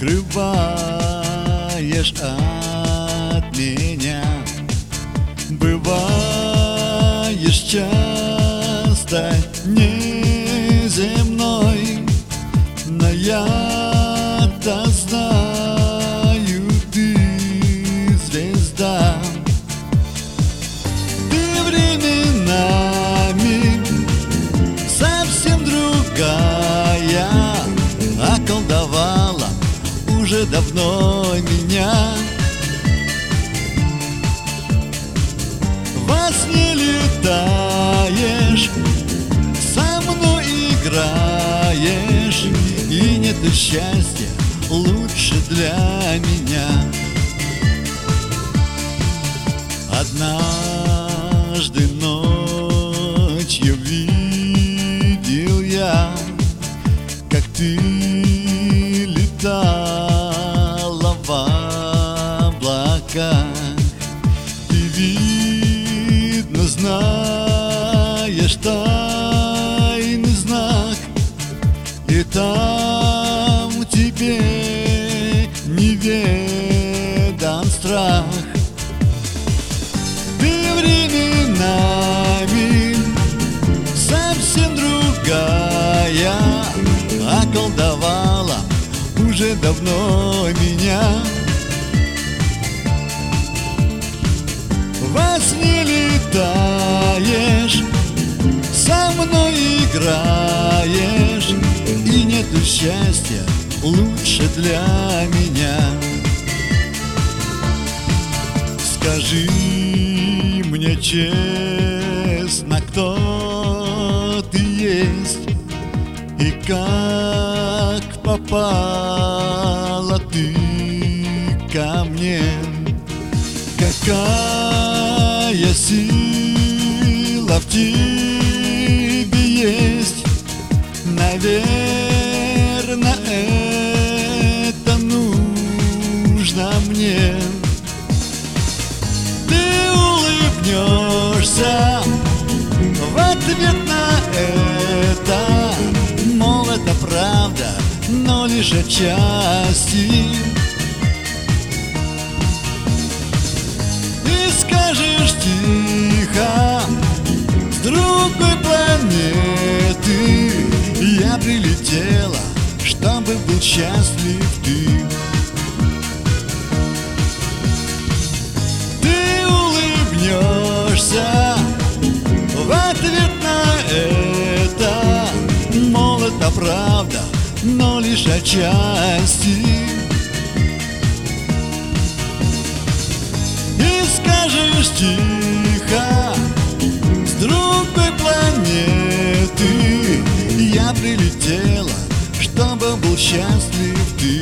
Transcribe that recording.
скрываешь от меня. Бываешь часто неземной, но я-то знаю, ты звезда. Ты временами совсем другая, околдовала уже давно меня. Во сне летаешь, со мной играешь, и нету счастья лучше для меня. Однажды ночью видел я, как ты летала в облаках. Ты, видно, знаешь тайный знак, и там тебе неведан страх. Ты временами совсем другая, околдовала уже давно меня. Во сне летаешь, со мной играешь, и нету счастья лучше для меня. Скажи мне честно, кто ты есть и как попала ты ко мне. Какая сила в тебе есть, наверное, это нужно мне. Ты улыбнешься в ответ на это, мол, это правда, но лишь отчасти. И скажешь тихо: с другой планеты я прилетела, чтобы был счастлив ты. Ты улыбнешься в ответ на это, мол, это правда, но лишь отчасти. И скажешь тихо: с другой планеты я прилетела, чтобы был счастлив ты.